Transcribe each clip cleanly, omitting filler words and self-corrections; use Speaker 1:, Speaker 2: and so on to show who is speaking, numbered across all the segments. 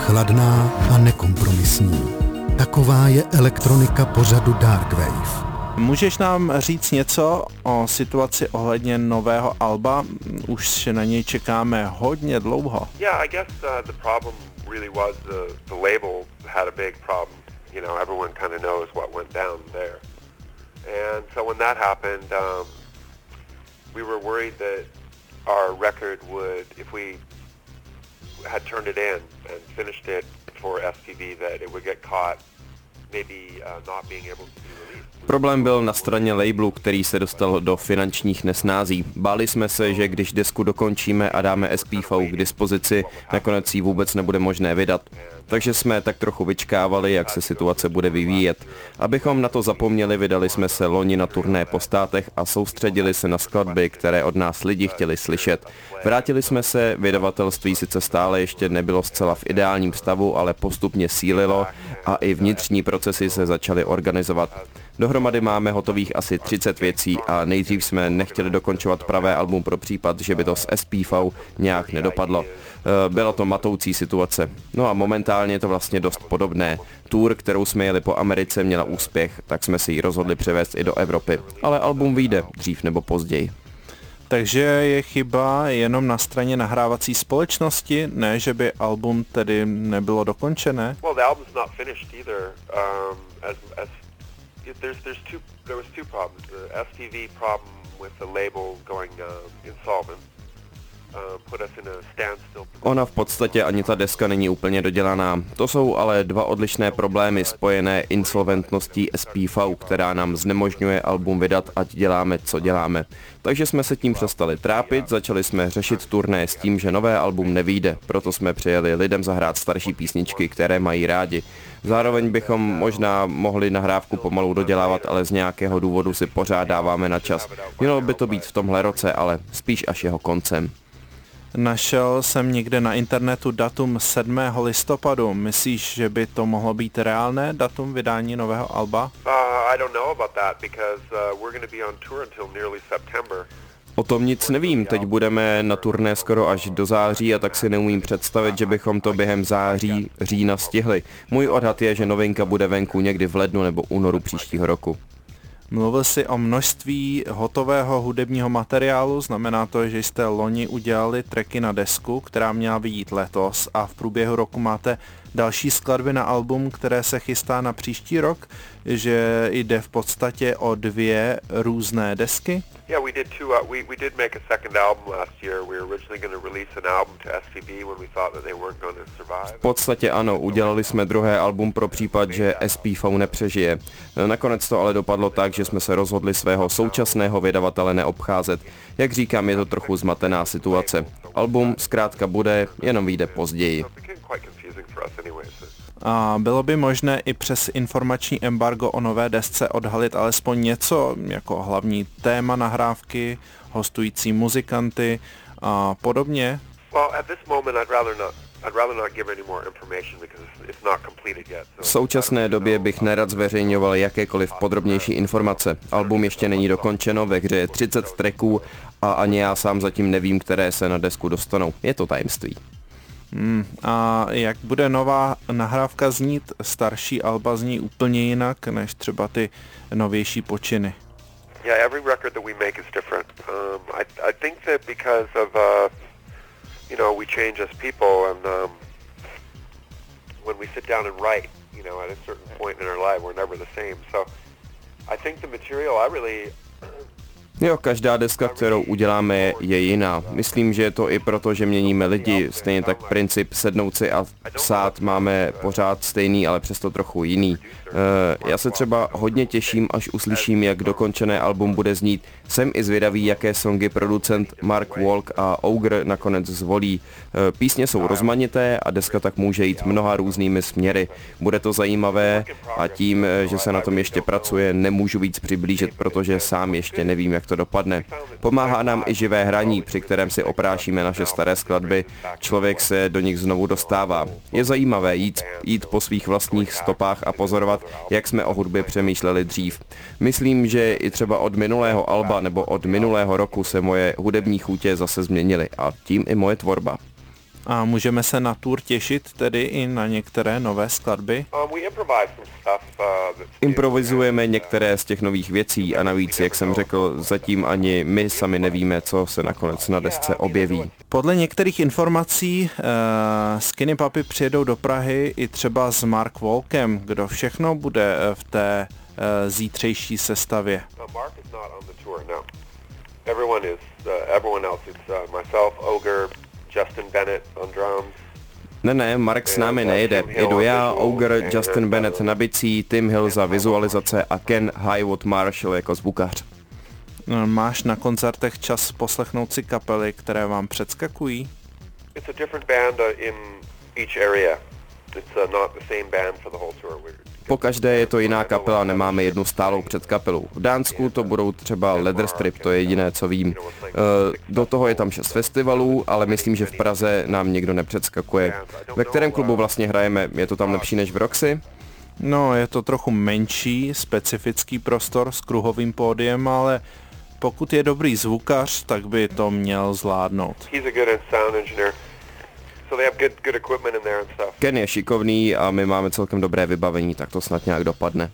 Speaker 1: chladná a nekompromisní. Taková je elektronika pořadu Dark Wave.
Speaker 2: Můžeš nám říct něco o situaci ohledně nového alba? Už na něj čekáme hodně dlouho.
Speaker 3: Yeah, I guess the problem really was the label had a big problem. You know, everyone kind of knows what went down there. And so when that happened, we were worried that our record would, if we had turned it in and finished it for STV, that it would get caught maybe not being able to be released.
Speaker 4: Problém byl na straně labelu, který se dostal do finančních nesnází. Báli jsme se, že když desku dokončíme a dáme SPV k dispozici, nakonec ji vůbec nebude možné vydat. Takže jsme tak trochu vyčkávali, jak se situace bude vyvíjet. Abychom na to zapomněli, vydali jsme se loni na turné po státech a soustředili se na skladby, které od nás lidi chtěli slyšet. Vrátili jsme se, vydavatelství sice stále ještě nebylo zcela v ideálním stavu, ale postupně sílilo a i vnitřní procesy se začaly organizovat. Dohromady máme hotových asi 30 věcí a nejdřív jsme nechtěli dokončovat pravé album pro případ, že by to s SPV nějak nedopadlo. Byla to matoucí situace. No a momentálně je to vlastně dost podobné. Tour, kterou jsme jeli po Americe, měla úspěch, tak jsme si ji rozhodli převést i do Evropy. Ale album vyjde dřív nebo později.
Speaker 2: Takže je chyba jenom na straně nahrávací společnosti, ne, že by album tedy nebylo dokončené?
Speaker 3: Well, the album's not finished either. There was two problems. The STV problem with the label going insolvent put us in a standstill.
Speaker 4: Ona v podstatě ani ta deska není úplně dodělaná. To jsou ale dva odlišné problémy spojené insolventností SPV, která nám znemožňuje album vydat, ať děláme, co děláme. Takže jsme se tím přestali trápit, začali jsme řešit turné s tím, že nové album nevyjde, proto jsme přijeli lidem zahrát starší písničky, které mají rádi. Zároveň bychom možná mohli nahrávku pomalu dodělávat, ale z nějakého důvodu si pořád dáváme na čas. Mělo by to být v tomhle roce, ale spíš až jeho koncem.
Speaker 2: Našel jsem někde na internetu datum 7. listopadu. Myslíš, že by to mohlo být reálné datum vydání nového alba?
Speaker 3: I don't know about that because we're going to be on tour until nearly September.
Speaker 4: O tom nic nevím, teď budeme na turné skoro až do září a tak si neumím představit, že bychom to během září, října stihli. Můj odhad je, že novinka bude venku někdy v lednu nebo únoru příštího roku.
Speaker 2: Mluvil jsi o množství hotového hudebního materiálu, znamená to, že jste loni udělali tracky na desku, která měla vyjít letos a v průběhu roku máte další skladby na album, které se chystá na příští rok, že jde v podstatě o dvě různé desky?
Speaker 3: Yeah, we did two. We did make a second album last year. We were originally going to release an album to STV when we thought that they weren't going to survive.
Speaker 4: V podstatě ano, udělali jsme druhé album pro případ, že SPV nepřežije. Nakonec to ale dopadlo tak, že jsme se rozhodli svého současného vydavatele neobcházet. Jak říkám, je to trochu zmatená situace. Album zkrátka bude, jenom vyjde později.
Speaker 2: A bylo by možné i přes informační embargo o nové desce odhalit alespoň něco, jako hlavní téma nahrávky, hostující muzikanty a podobně?
Speaker 4: V současné době bych nerad zveřejňoval jakékoliv podrobnější informace. Album ještě není dokončeno, ve hře je 30 tracků a ani já sám zatím nevím, které se na desku dostanou. Je to tajemství.
Speaker 2: A jak bude nová nahrávka znít? Starší alba zní úplně jinak než třeba ty novější počiny.
Speaker 3: Yeah, every record that we make is different. I think that because of you know, we change as people and when we sit down and write, you know, at a certain point in our life we're never the same. So I think the material
Speaker 4: Jo, každá deska, kterou uděláme, je jiná. Myslím, že je to i proto, že měníme lidi. Stejně tak princip sednout si a psát máme pořád stejný, ale přesto trochu jiný. Já se třeba hodně těším, až uslyším, jak dokončené album bude znít. Jsem i zvědavý, jaké songy producent Mark Walk a Ogre nakonec zvolí. Písně jsou rozmanité a deska tak může jít mnoha různými směry. Bude to zajímavé a tím, že se na tom ještě pracuje, nemůžu víc přiblížit, protože sám ještě nevím, jak to dopadne. Pomáhá nám i živé hraní, při kterém si oprášíme naše staré skladby. Člověk se do nich znovu dostává. Je zajímavé jít po svých vlastních stopách a pozorovat, jak jsme o hudbě přemýšleli dřív. Myslím, že i třeba od minulého alba nebo od minulého roku se moje hudební chutě zase změnily a tím i moje tvorba.
Speaker 2: A můžeme se na tour těšit tedy i na některé nové skladby?
Speaker 4: Improvizujeme některé z těch nových věcí a navíc, jak jsem řekl, zatím ani my sami nevíme, co se nakonec na desce objeví.
Speaker 2: Podle některých informací Skinny Puppy přijedou do Prahy i třeba s Mark Walkem. Kdo všechno bude v té zítřejší sestavě?
Speaker 3: Mark is not on the tour, no. Everyone else. It's myself, Ogre, Justin Bennett on drums.
Speaker 4: Ne, Mark s námi nejede. Jedu já, Ogre, Justin Bennett na bicí, Tim Hill za vizualizace a Ken Highwood Marshall jako zvukař.
Speaker 2: Máš na koncertech čas poslechnout si kapely, které vám předskakují?
Speaker 3: It's a different band in each area. It's not the same band for the whole tour.
Speaker 4: Po každé je to jiná kapela, nemáme jednu stálou předkapelu. V Dánsku to budou třeba Leatherstrip, to je jediné, co vím. Do toho je tam 6 festivalů, ale myslím, že v Praze nám nikdo nepředskakuje. Ve kterém klubu vlastně hrajeme? Je to tam lepší než v Roxy?
Speaker 2: No, je to trochu menší, specifický prostor s kruhovým pódiem, ale pokud je dobrý zvukař, tak by to měl zvládnout.
Speaker 4: Ken je šikovný a my máme celkem dobré vybavení, tak to snad nějak dopadne.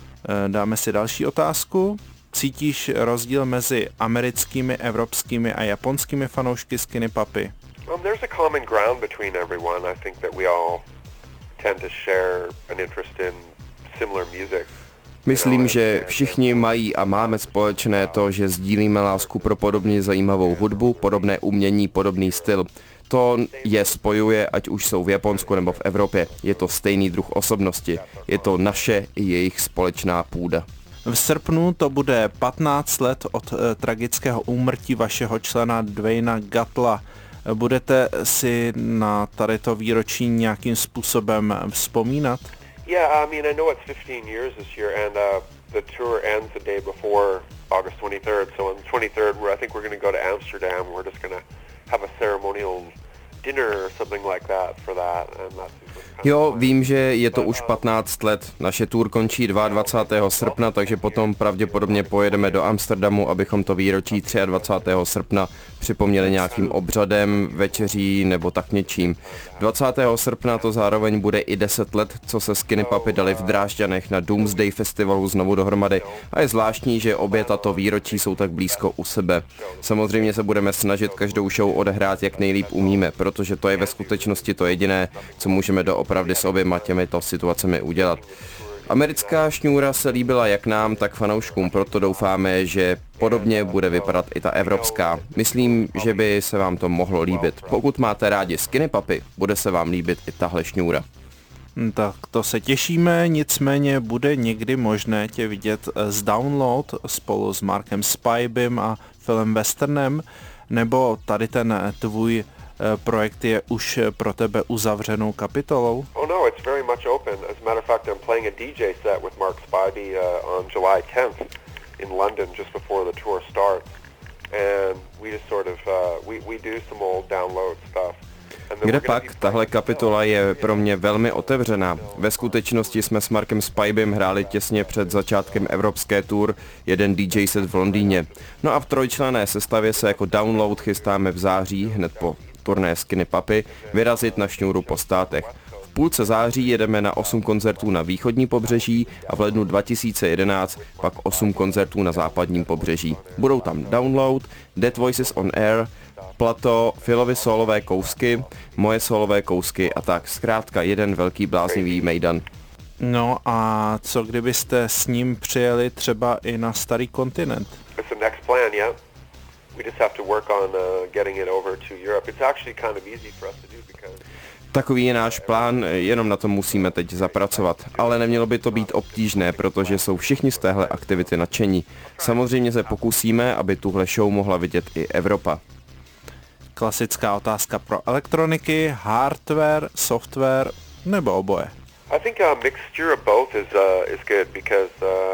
Speaker 2: Dáme si další otázku. Cítíš rozdíl mezi americkými, evropskými a japonskými fanoušky Skinny Puppy?
Speaker 3: There's a common ground between everyone. I think that we all tend to share an interest in similar music.
Speaker 4: Myslím, že všichni mají a máme společné to, že sdílíme lásku pro podobně zajímavou hudbu, podobné umění, podobný styl. To je spojuje, ať už jsou v Japonsku nebo v Evropě. Je to stejný druh osobnosti. Je to naše i jejich společná půda.
Speaker 2: V srpnu to bude 15 let od tragického úmrtí vašeho člena Dwayna Gattla. Budete si na tady to výročí nějakým způsobem vzpomínat?
Speaker 3: Yeah, I know it's 15 years this year and the tour ends the day before August 23rd. So on the 23rd, I think we're going to go to Amsterdam. We're just going to have a ceremonial dinner or something like that for that. And that's
Speaker 4: Jo, vím, že je to už 15 let. Naše tour končí 22. srpna, takže potom pravděpodobně pojedeme do Amsterdamu, abychom to výročí 23. srpna připomněli nějakým obřadem, večeří nebo tak něčím. 20. srpna to zároveň bude i 10 let, co se Skinny Puppy dali v Drážďanech na Doomsday Festivalu znovu dohromady a je zvláštní, že obě tato výročí jsou tak blízko u sebe. Samozřejmě se budeme snažit každou show odehrát jak nejlíp umíme, protože to je ve skutečnosti to jediné, co můžeme doopravdy s oběma těmito situacemi udělat. Americká šňůra se líbila jak nám, tak fanouškům, proto doufáme, že podobně bude vypadat i ta evropská. Myslím, že by se vám to mohlo líbit. Pokud máte rádi Skinny Puppy, bude se vám líbit i tahle šňůra.
Speaker 2: Tak to se těšíme, nicméně bude někdy možné tě vidět z Download spolu s Markem Spybym a Philem Westernem, nebo tady ten tvůj projekt je už pro tebe uzavřenou kapitolou?
Speaker 3: Oh no, it's very much open. As a matter of fact, I'm playing a DJ set with Mark Spivey on July 10th in London just before the tour starts. And we just sort of we do some old Download stuff.
Speaker 4: Kde pak? Tahle kapitola je pro mě velmi otevřená. Ve skutečnosti jsme s Markem Spybym hráli těsně před začátkem evropské tour jeden DJ set v Londýně. No a v trojčlenné sestavě se jako Download chystáme v září, hned po turné Skinny Puppy, vyrazit na šňůru po státech. V půlce září jedeme na 8 koncertů na východní pobřeží a v lednu 2011 pak 8 koncertů na západním pobřeží. Budou tam Download, Dead Voices on Air, Plato, Philovy solové kousky, moje solové kousky a tak. Zkrátka jeden velký bláznivý mejdan.
Speaker 2: No a co kdybyste s ním přijeli třeba i na starý kontinent?
Speaker 3: It's the next plan, yeah. We just have to work on getting it over to Europe. It's actually kind of easy for us to do because
Speaker 4: Takový je náš plán, jenom na to musíme teď zapracovat. Ale nemělo by to být obtížné, protože jsou všichni z téhle aktivity nadšení. Samozřejmě se pokusíme, aby tuhle show mohla vidět i Evropa.
Speaker 2: Klasická otázka pro elektroniky, hardware, software nebo oboje?
Speaker 3: I think a mixture of both is good because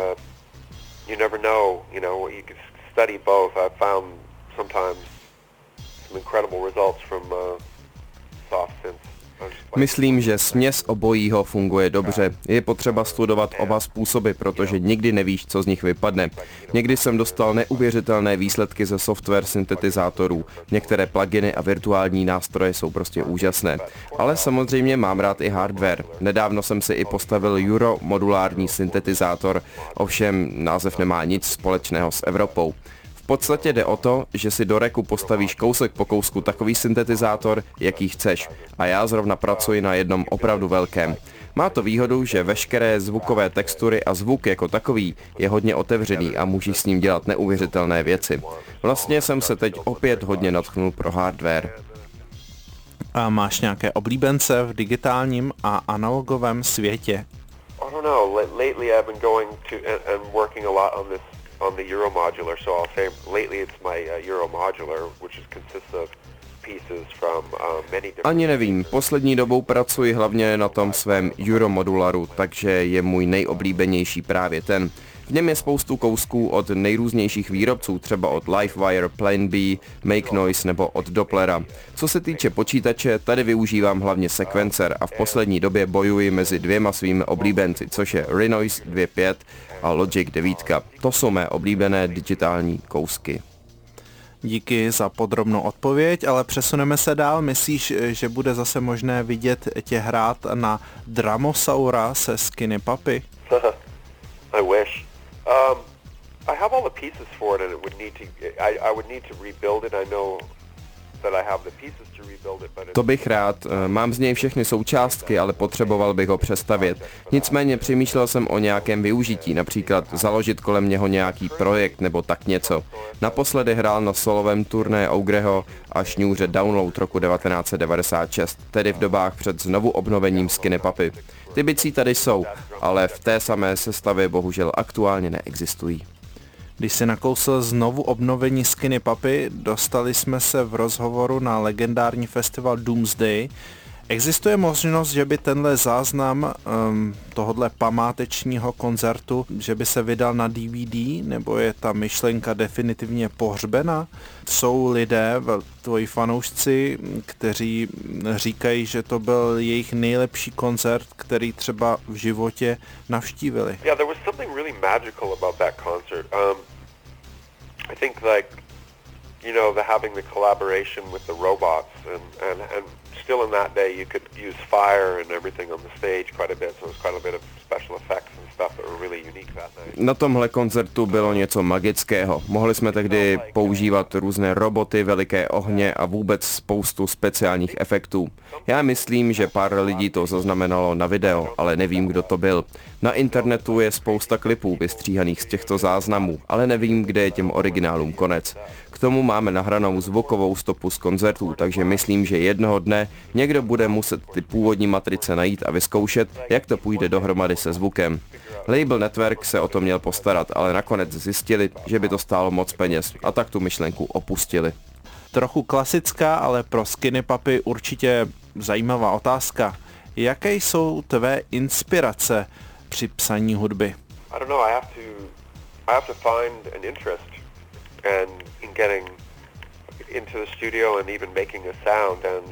Speaker 3: you never know, you can study both. I've found sometimes some incredible results from soft synths.
Speaker 4: Myslím, že směs obojího funguje dobře. Je potřeba studovat oba způsoby, protože nikdy nevíš, co z nich vypadne. Někdy jsem dostal neuvěřitelné výsledky ze software syntetizátorů. Některé pluginy a virtuální nástroje jsou prostě úžasné. Ale samozřejmě mám rád i hardware. Nedávno jsem si i postavil Euro modulární syntetizátor, ovšem název nemá nic společného s Evropou. V podstatě jde o to, že si do racku postavíš kousek po kousku takový syntetizátor, jaký chceš. A já zrovna pracuji na jednom opravdu velkém. Má to výhodu, že veškeré zvukové textury a zvuk jako takový je hodně otevřený a můžeš s ním dělat neuvěřitelné věci. Vlastně jsem se teď opět hodně nadchnul pro hardware.
Speaker 2: A máš nějaké oblíbence v digitálním a analogovém světě?
Speaker 3: I don't know. Lately I've been going to and working a lot on the Euro modular. So I'll say lately it's my Euro modular, which consists of pieces from many different...
Speaker 4: Ani nevím, poslední dobou pracuji hlavně na tom svém Euro modularu, takže je můj nejoblíbenější právě ten. V něm je spoustu kousků od nejrůznějších výrobců, třeba od Livewire, Plan B, Make Noise nebo od Dopplera. Co se týče počítače, tady využívám hlavně Sequencer a v poslední době bojuji mezi dvěma svými oblíbenci, což je Renoise 2.5 a Logic 9. To jsou mé oblíbené digitální kousky.
Speaker 2: Díky za podrobnou odpověď, ale přesuneme se dál. Myslíš, že bude zase možné vidět tě hrát na Dramosaura se Skinny Puppy?
Speaker 3: I wish. I have all the pieces for it, and I would need to rebuild it. I know that I have the pieces to rebuild it, but
Speaker 4: to bych rád. Mám z něj všechny součástky, ale potřeboval bych ho přestavět. Nicméně přemýšlel jsem o nějakém využití, například založit kolem něho nějaký projekt nebo tak něco. Naposledy hrál na solovém turné Ogreho a šňůře Download roku 1996, tedy v dobách před znovu obnovením Skinny Puppy. Ty bicí tady jsou, ale v té samé sestavě bohužel aktuálně neexistují.
Speaker 2: Když si nakousl znovu obnovení Skinny Puppy, dostali jsme se v rozhovoru na legendární festival Doomsday. Existuje možnost, že by tenhle záznam tohodle památečního koncertu, že by se vydal na DVD, nebo je ta myšlenka definitivně pohřbena? Jsou lidé, tvoji fanoušci, kteří říkají, že to byl jejich nejlepší koncert, který třeba v životě navštívili.
Speaker 3: Yeah, there was something really magical about that concert. I think having the collaboration with the robots and still in that day you could use fire and everything on the stage quite a bit, so it was quite a bit of special effects and stuff that were really unique that night.
Speaker 4: Na tomhle koncertu bylo něco magického. Mohli jsme tehdy používat různé roboty, veliké ohně a vůbec spoustu speciálních efektů. Já myslím, že pár lidí to zaznamenalo na video, ale nevím, kdo to byl. Na internetu je spousta klipů vystříhaných z těchto záznamů, ale nevím, kde je těm originálům konec. K tomu máme nahranou zvukovou stopu z koncertů, takže myslím, že jednoho dne někdo bude muset ty původní matrice najít a vyzkoušet, jak to půjde dohromady se zvukem. Label Network se o to měl postarat, ale nakonec zjistili, že by to stálo moc peněz a tak tu myšlenku opustili.
Speaker 2: Trochu klasická, ale pro Skinny Puppy určitě zajímavá otázka. Jaké jsou tvé inspirace při psaní hudby?
Speaker 3: I don't know, I have to find an interest and in getting into the studio and even making a sound and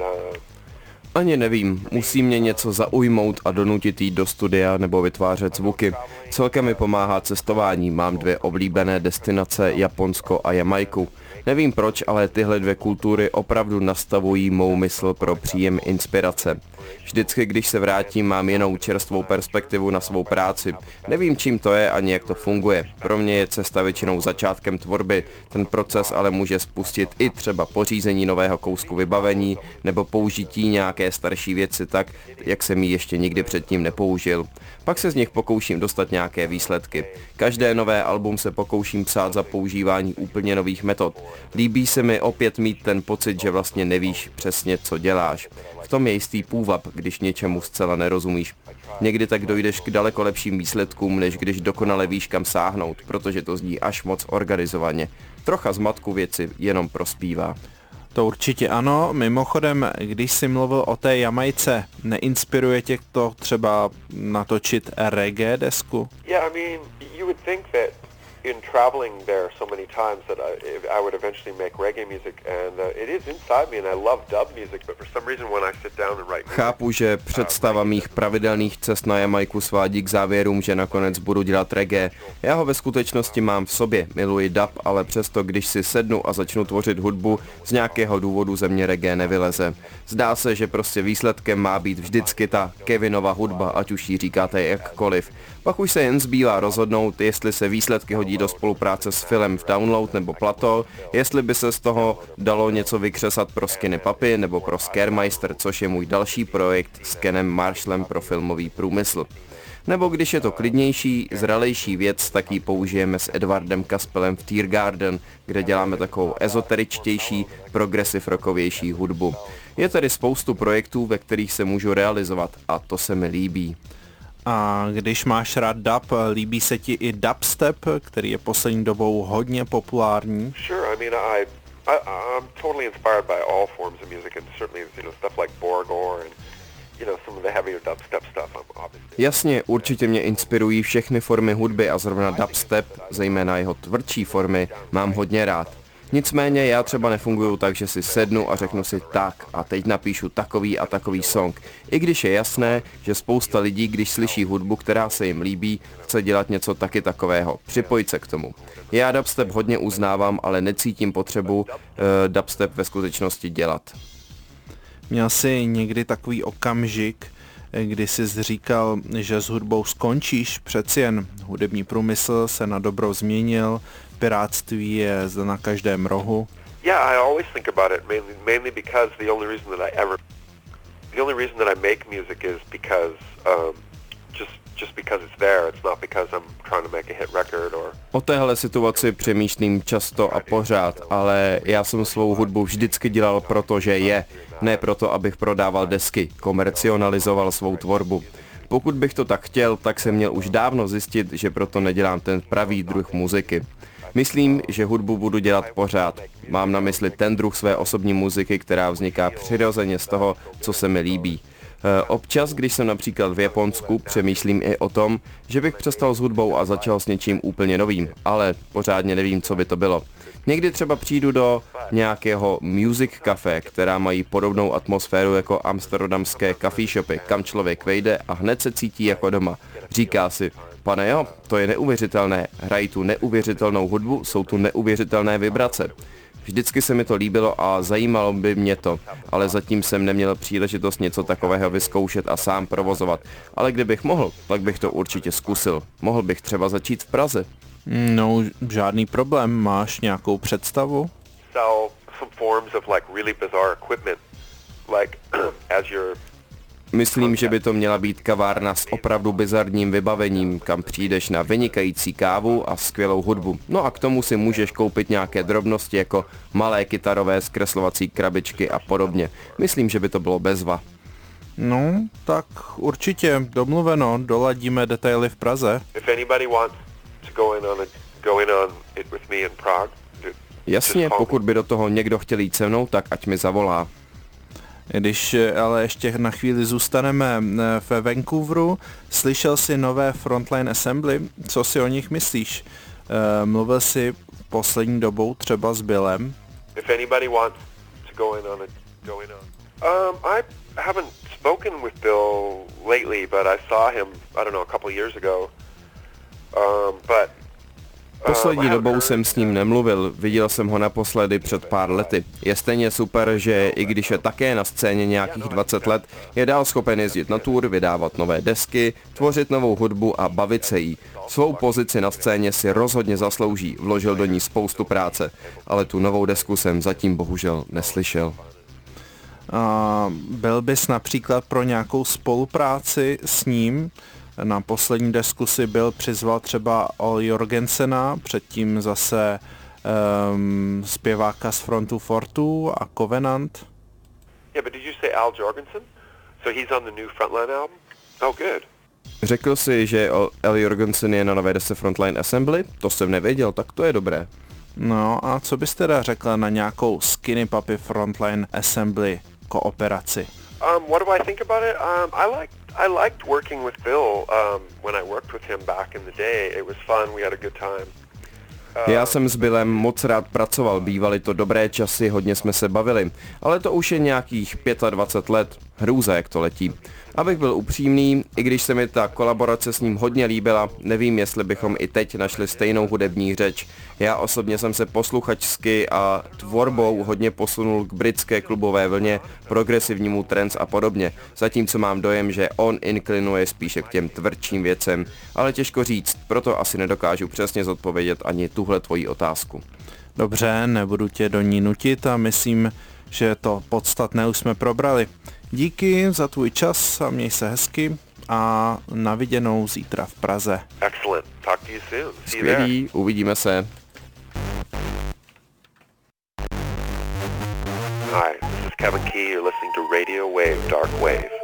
Speaker 4: Ani nevím, musí mě něco zaujmout a donutit jít do studia nebo vytvářet zvuky. Celkem mi pomáhá cestování, mám dvě oblíbené destinace, Japonsko a Jamajku. Nevím proč, ale tyhle dvě kultury opravdu nastavují mou mysl pro příjem inspirace. Vždycky, když se vrátím, mám jinou čerstvou perspektivu na svou práci. Nevím, čím to je ani jak to funguje. Pro mě je cesta většinou začátkem tvorby. Ten proces ale může spustit i třeba pořízení nového kousku vybavení nebo použití nějaké starší věci tak, jak jsem ji ještě nikdy předtím nepoužil. Pak se z nich pokouším dostat nějaké výsledky. Každé nové album se pokouším psát za používání úplně nových metod. Líbí se mi opět mít ten pocit, že vlastně nevíš přesně, co děláš. V tom je jistý půvab, když něčemu zcela nerozumíš. Někdy tak dojdeš k daleko lepším výsledkům, než když dokonale víš, kam sáhnout, protože to zní až moc organizovaně. Trocha zmatku věci jenom prospívá.
Speaker 2: To určitě ano. Mimochodem, když jsi mluvil o té Jamajce, neinspiruje tě to třeba natočit reggae desku?
Speaker 3: Yeah, I mean, you would think that in traveling there so many times that I would eventually make reggae music, and it is inside me, and I love dub music, but for some reason when I sit down and write music,
Speaker 4: Chápu, že představa mých pravidelných cest na Jamajku svádí k závěrům, že nakonec budu dělat reggae. Já ho ve skutečnosti mám v sobě, miluji dub, ale přesto, když si sednu a začnu tvořit hudbu, z nějakého důvodu ze mě reggae nevyleze. Zdá se, že prostě výsledkem má být vždycky ta Kevinova hudba, ať už ji říkáte jakkoliv. Pak už se jen zbývá rozhodnout, jestli se výsledky hodí do spolupráce s Philem v Download nebo Plato, jestli by se z toho dalo něco vykřesat pro Skinny Puppy nebo pro Scaremeister, což je můj další projekt s Kenem Marshallem pro filmový průmysl. Nebo když je to klidnější, zralejší věc, tak ji použijeme s Edwardem Kaspelem v Tiergarten, kde děláme takovou ezoteričtější, progressive rockovější hudbu. Je tedy spoustu projektů, ve kterých se můžu realizovat a to se mi líbí.
Speaker 2: A když máš rád dub, líbí se ti i dubstep, který je poslední dobou hodně populární?
Speaker 3: Sure, I mean, I'm totally inspired by all forms of music, and certainly, stuff like Borgore and, some of the heavier dubstep stuff, obviously.
Speaker 4: Jasně, určitě mě inspirují všechny formy hudby a zrovna dubstep, zejména jeho tvrdší formy, mám hodně rád. Nicméně já třeba nefunguju tak, že si sednu a řeknu si tak a teď napíšu takový a takový song. I když je jasné, že spousta lidí, když slyší hudbu, která se jim líbí, chce dělat něco taky takového, připojit se k tomu. Já dubstep hodně uznávám, ale necítím potřebu dubstep ve skutečnosti dělat.
Speaker 2: Měl jsi někdy takový okamžik, kdy jsi říkal, že s hudbou skončíš, přeci jen hudební průmysl se na dobro změnil, pirátství je zde na každém rohu.
Speaker 3: Yeah, I always think about it mainly because the only reason that I make music is because just because it's there. It's not because I'm trying to make a hit record or...
Speaker 4: O téhle situaci přemýšlím často a pořád, ale já jsem svou hudbu vždycky dělal proto, že je, ne proto, abych prodával desky, komercionalizoval svou tvorbu. Pokud bych to tak chtěl, tak jsem měl už dávno zjistit, že proto nedělám ten pravý druh muziky. Myslím, že hudbu budu dělat pořád. Mám na mysli ten druh své osobní muziky, která vzniká přirozeně z toho, co se mi líbí. Občas, když jsem například v Japonsku, přemýšlím i o tom, že bych přestal s hudbou a začal s něčím úplně novým, ale pořádně nevím, co by to bylo. Někdy třeba přijdu do nějakého music café, která mají podobnou atmosféru jako amsterdamské coffee shopy, kam člověk vejde a hned se cítí jako doma. Říká si, pane jo, to je neuvěřitelné, hrají tu neuvěřitelnou hudbu, jsou tu neuvěřitelné vibrace. Vždycky se mi to líbilo a zajímalo by mě to, ale zatím jsem neměl příležitost něco takového vyzkoušet a sám provozovat. Ale kdybych mohl, tak bych to určitě zkusil. Mohl bych třeba začít v Praze.
Speaker 2: No, žádný problém. Máš nějakou představu?
Speaker 3: Sell some forms of like really bizarre equipment, like as your...
Speaker 4: Myslím, že by to měla být kavárna s opravdu bizarním vybavením, kam přijdeš na vynikající kávu a skvělou hudbu. No a k tomu si můžeš koupit nějaké drobnosti jako malé kytarové zkreslovací krabičky a podobně. Myslím, že by to bylo bezva.
Speaker 2: No, tak určitě domluveno, doladíme detaily v Praze.
Speaker 3: If anybody wants to go in on it with me in Prague.
Speaker 4: Jasně, pokud by do toho někdo chtěl jít se mnou, tak ať mi zavolá.
Speaker 2: Když ale ještě na chvíli zůstaneme ve Vancouveru, slyšel jsi nové Frontline Assembly, co si o nich myslíš? Mluvil jsi poslední dobou třeba s Billem?
Speaker 3: If anybody wants to go in on it, go in on. I haven't spoken with Bill lately, but I saw him, I don't know, a couple years ago.
Speaker 4: Poslední dobou jsem s ním nemluvil, viděl jsem ho naposledy před pár lety. Je stejně super, že i když je také na scéně nějakých 20 let, je dál schopen jezdit na tour, vydávat nové desky, tvořit novou hudbu a bavit se jí. Svou pozici na scéně si rozhodně zaslouží, vložil do ní spoustu práce, ale tu novou desku jsem zatím bohužel neslyšel.
Speaker 2: Byl bys například pro nějakou spolupráci s ním? Na poslední desku si byl přizval třeba Al Jorgensena, předtím zase zpěváka z Frontu Fortu a Covenant.
Speaker 3: Yeah, but did you say Al Jorgensen? So he's on the new Frontline album? Oh, good.
Speaker 4: Řekl jsi, že Al Jorgensen je na nové desce Frontline Assembly? To jsem nevěděl, tak to je dobré.
Speaker 2: No a co bys teda řekla na nějakou Skinny Puppy Frontline Assembly kooperaci?
Speaker 3: What do I think about it? I liked working with Bill when I worked with him back in the day. It was fun. We had a good time.
Speaker 4: Já jsem s Billem moc rád pracoval, bývaly to dobré časy, hodně jsme se bavili, ale to už je nějakých 25 let, hrůza jak to letí. Abych byl upřímný, i když se mi ta kolaborace s ním hodně líbila, nevím, jestli bychom i teď našli stejnou hudební řeč. Já osobně jsem se posluchačsky a tvorbou hodně posunul k britské klubové vlně, progresivnímu trance a podobně, zatímco mám dojem, že on inklinuje spíše k těm tvrdším věcem, ale těžko říct, proto asi nedokážu přesně zodpovědět ani tuhle tvoji otázku.
Speaker 2: Dobře, nebudu tě do ní nutit a myslím, že to podstatné už jsme probrali. Díky za tvůj čas a měj se hezky a na viděnou zítra v Praze.
Speaker 3: Excellent. Talk to you soon. See you there.
Speaker 4: Skvělý, uvidíme se.
Speaker 3: Hi, this is Kevin Key. You're listening to Radio Wave Dark Wave.